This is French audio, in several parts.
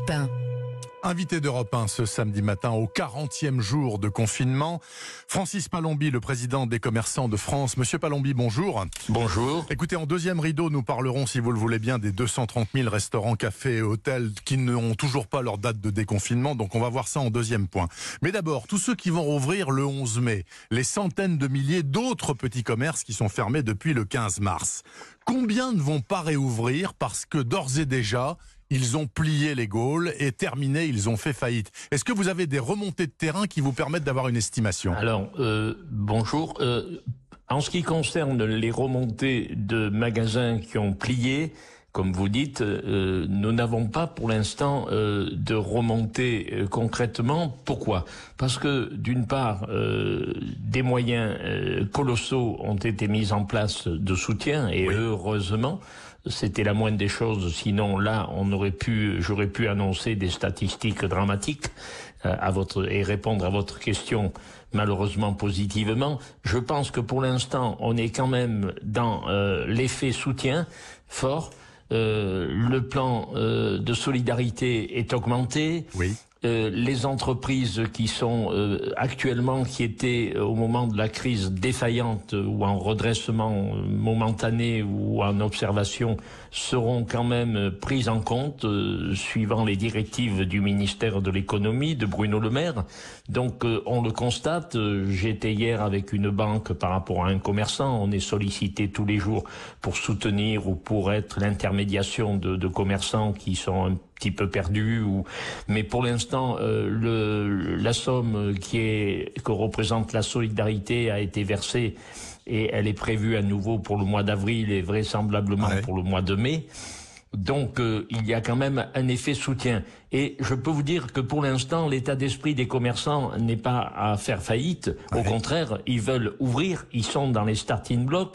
Europe 1. Invité d'Europe 1 ce samedi matin au 40e jour de confinement, Francis Palombi, le président des commerçants de France. Monsieur Palombi, bonjour. Bonjour. Écoutez, en deuxième rideau, nous parlerons, si vous le voulez bien, des 230 000 restaurants, cafés et hôtels qui n'ont toujours pas leur date de déconfinement. Donc on va voir ça en deuxième point. Mais d'abord, tous ceux qui vont rouvrir le 11 mai, les centaines de milliers d'autres petits commerces qui sont fermés depuis le 15 mars. Combien ne vont pas réouvrir parce que d'ores et déjà, ils ont plié les gaules et terminé, ils ont fait faillite. Est-ce que vous avez des remontées de terrain qui vous permettent d'avoir une estimation ? Alors, bonjour. En ce qui concerne les remontées de magasins qui ont plié, comme vous dites, nous n'avons pas pour l'instant de remontées concrètement. Pourquoi ? Parce que d'une part, des moyens colossaux ont été mis en place de soutien et oui. Heureusement, c'était la moindre des choses. Sinon, là, j'aurais pu annoncer des statistiques dramatiques et répondre à votre question malheureusement positivement. Je pense que pour l'instant, on est quand même dans l'effet soutien fort. Le plan de solidarité est augmenté. Oui. Les entreprises qui sont actuellement, qui étaient au moment de la crise défaillantes ou en redressement momentané ou en observation, seront quand même prises en compte suivant les directives du ministère de l'économie, de Bruno Le Maire. Donc on le constate. J'étais hier avec une banque par rapport à un commerçant. On est sollicité tous les jours pour soutenir ou pour être l'intermédiation de commerçants qui sont un petit peu perdus. Mais pour l'instant, la somme que représente la solidarité a été versée et elle est prévue à nouveau pour le mois d'avril et vraisemblablement pour le mois de mai. Donc il y a quand même un effet soutien. Et je peux vous dire que pour l'instant, l'état d'esprit des commerçants n'est pas à faire faillite. Au contraire, ils veulent ouvrir, ils sont dans les starting blocks.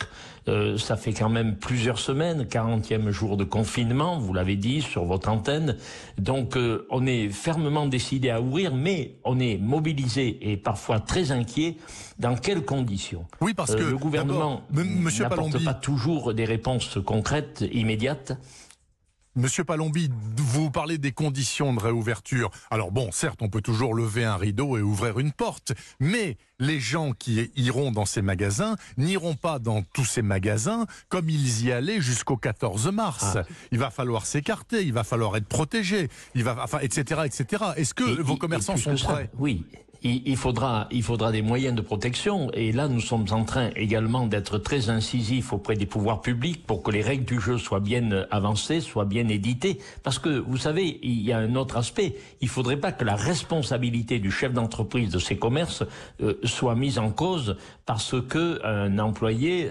Ça fait quand même plusieurs semaines, 40e jour de confinement, vous l'avez dit sur votre antenne. Donc on est fermement décidé à ouvrir, mais on est mobilisé et parfois très inquiet. Dans quelles conditions ? Oui, parce que le gouvernement n'apporte pas toujours des réponses concrètes, immédiates. Monsieur Palombi, vous parlez des conditions de réouverture. Alors bon, certes, on peut toujours lever un rideau et ouvrir une porte, mais les gens qui iront dans ces magasins n'iront pas dans tous ces magasins comme ils y allaient jusqu'au 14 mars. Il va falloir s'écarter, il va falloir être protégé, etc., etc. Est-ce que vos commerçants sont prêts ? Oui. Il faudra des moyens de protection et là nous sommes en train également d'être très incisifs auprès des pouvoirs publics pour que les règles du jeu soient bien avancées, soient bien éditées, parce que vous savez, il y a un autre aspect, il faudrait pas que la responsabilité du chef d'entreprise de ces commerces soit mise en cause parce que un employé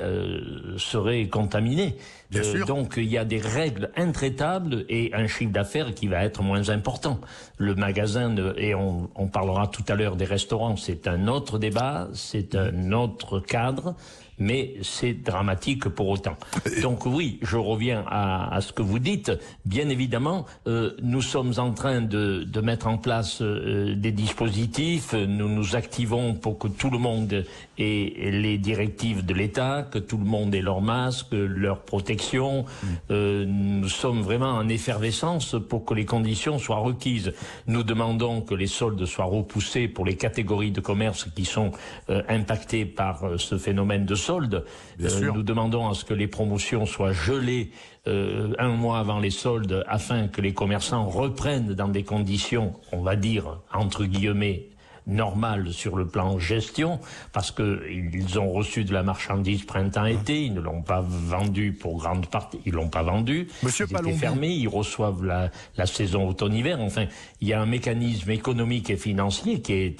serait contaminé. Bien sûr. Donc il y a des règles intraitables et un chiffre d'affaires qui va être moins important. Le magasin, et on parlera tout à l'heure des restaurants, c'est un autre débat, c'est un autre cadre, mais c'est dramatique pour autant. Donc oui, je reviens à ce que vous dites. Bien évidemment, nous sommes en train de mettre en place des dispositifs. Nous nous activons pour que tout le monde ait les directives de l'État, que tout le monde ait leur masque, leur protection. Nous sommes vraiment en effervescence pour que les conditions soient requises. Nous demandons que les soldes soient repoussés pour les catégories de commerce qui sont impactées par ce phénomène de soldes. Nous demandons à ce que les promotions soient gelées un mois avant les soldes afin que les commerçants reprennent dans des conditions, on va dire, entre guillemets, normales sur le plan gestion, parce que ils ont reçu de la marchandise printemps-été, ils ne l'ont pas vendu pour grande partie, ils l'ont pas vendu, Monsieur ils étaient fermés, ils reçoivent la saison automne-hiver. Enfin, il y a un mécanisme économique et financier qui est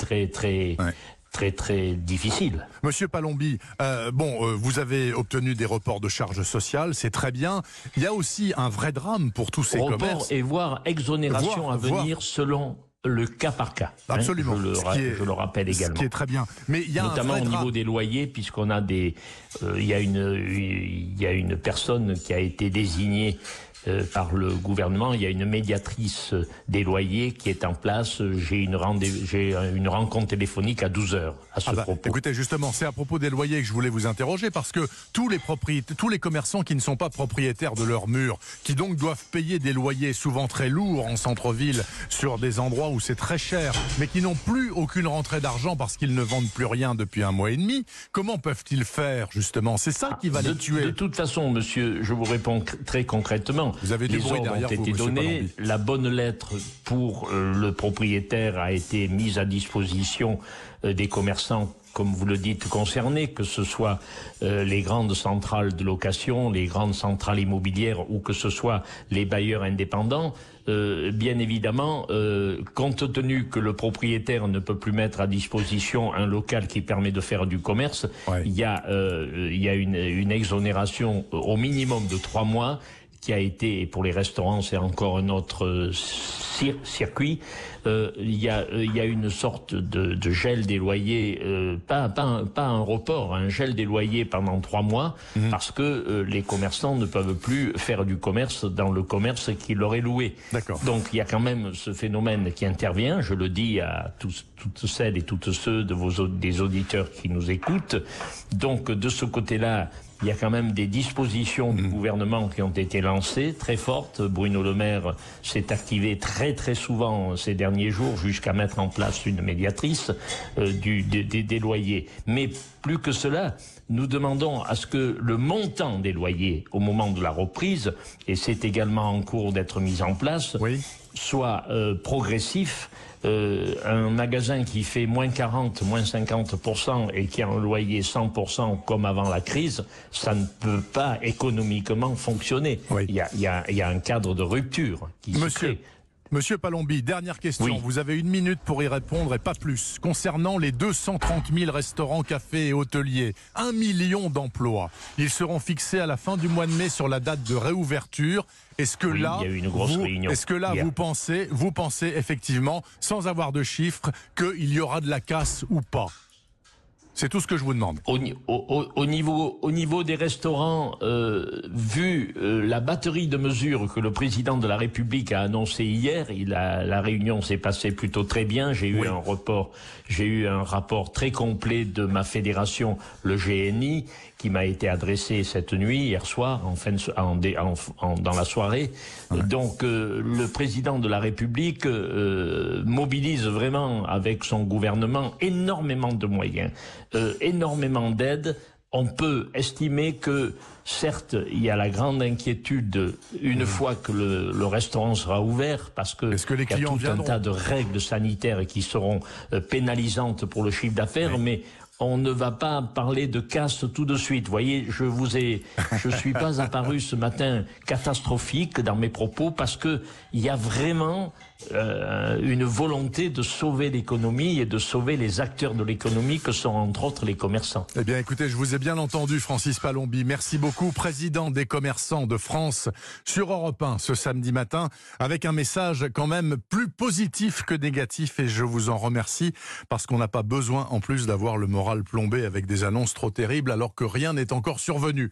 très difficile. Monsieur Palombi, vous avez obtenu des reports de charges sociales, c'est très bien. Il y a aussi un vrai drame pour tous ces commerces. Et voire exonération à venir selon le cas par cas. Absolument. Je le rappelle également. Ce qui est très bien. Mais il y a notamment au niveau des loyers, puisqu'on a il y a une personne qui a été désignée par le gouvernement. Il y a une médiatrice des loyers qui est en place. J'ai une rencontre téléphonique à 12h à ce propos. Écoutez, justement, c'est à propos des loyers que je voulais vous interroger, parce que tous les commerçants qui ne sont pas propriétaires de leurs murs, qui donc doivent payer des loyers souvent très lourds en centre-ville, sur des endroits où c'est très cher, mais qui n'ont plus aucune rentrée d'argent parce qu'ils ne vendent plus rien depuis 1 mois et demi, comment peuvent-ils faire, justement? C'est ça qui va les tuer. De toute façon, monsieur, je vous réponds très concrètement. Vous avez du bruit derrière vous, les ordres ont été donnés. La bonne lettre pour le propriétaire a été mise à disposition des commerçants, comme vous le dites, concernés, que ce soit les grandes centrales de location, les grandes centrales immobilières ou que ce soit les bailleurs indépendants. Bien évidemment, compte tenu que le propriétaire ne peut plus mettre à disposition un local qui permet de faire du commerce, il y a une exonération au minimum de 3 mois qui a été, et pour les restaurants c'est encore un autre circuit, il y a une sorte de gel des loyers, pas un report, un gel des loyers pendant 3 mois, parce que les commerçants ne peuvent plus faire du commerce dans le commerce qui leur est loué. Donc il y a quand même ce phénomène qui intervient, je le dis à toutes celles et tous ceux des auditeurs qui nous écoutent. Donc de ce côté-là, il y a quand même des dispositions du gouvernement qui ont été lancées, très fortes. Bruno Le Maire s'est activé très très souvent ces derniers jours jusqu'à mettre en place une médiatrice des loyers. Mais plus que cela, nous demandons à ce que le montant des loyers au moment de la reprise, et c'est également en cours d'être mis en place, soit progressif. Un magasin qui fait moins 40, moins 50% et qui a un loyer 100% comme avant la crise, ça ne peut pas économiquement fonctionner. Il y a un cadre de rupture qui se crée. Monsieur Palombi, dernière question. Oui. Vous avez 1 minute pour y répondre et pas plus. Concernant les 230 000 restaurants, cafés et hôteliers, 1 million d'emplois. Ils seront fixés à la fin du mois de mai sur la date de réouverture. Est-ce que là, il y a eu une grosse réunion. Est-ce que là, vous pensez effectivement, sans avoir de chiffres, qu'il y aura de la casse ou pas? C'est tout ce que je vous demande. Au niveau des restaurants, vu la batterie de mesures que le président de la République a annoncé hier, la réunion s'est passée plutôt très bien. J'ai eu un rapport très complet de ma fédération, le GNI, qui m'a été adressé cette nuit, hier soir, dans la soirée. Donc le président de la République mobilise vraiment avec son gouvernement énormément de moyens, énormément d'aides. On peut estimer que, certes, il y a la grande inquiétude une fois que le restaurant sera ouvert, parce que les clients y a tout un tas de règles sanitaires qui seront pénalisantes pour le chiffre d'affaires, mais on ne va pas parler de casse tout de suite. Vous voyez, je suis pas apparu ce matin catastrophique dans mes propos, parce que il y a vraiment une volonté de sauver l'économie et de sauver les acteurs de l'économie que sont entre autres les commerçants. Eh bien écoutez, je vous ai bien entendu, Francis Palombi. Merci beaucoup, président des commerçants de France, sur Europe 1 ce samedi matin, avec un message quand même plus positif que négatif, et je vous en remercie, parce qu'on n'a pas besoin en plus d'avoir le moral plombé avec des annonces trop terribles alors que rien n'est encore survenu.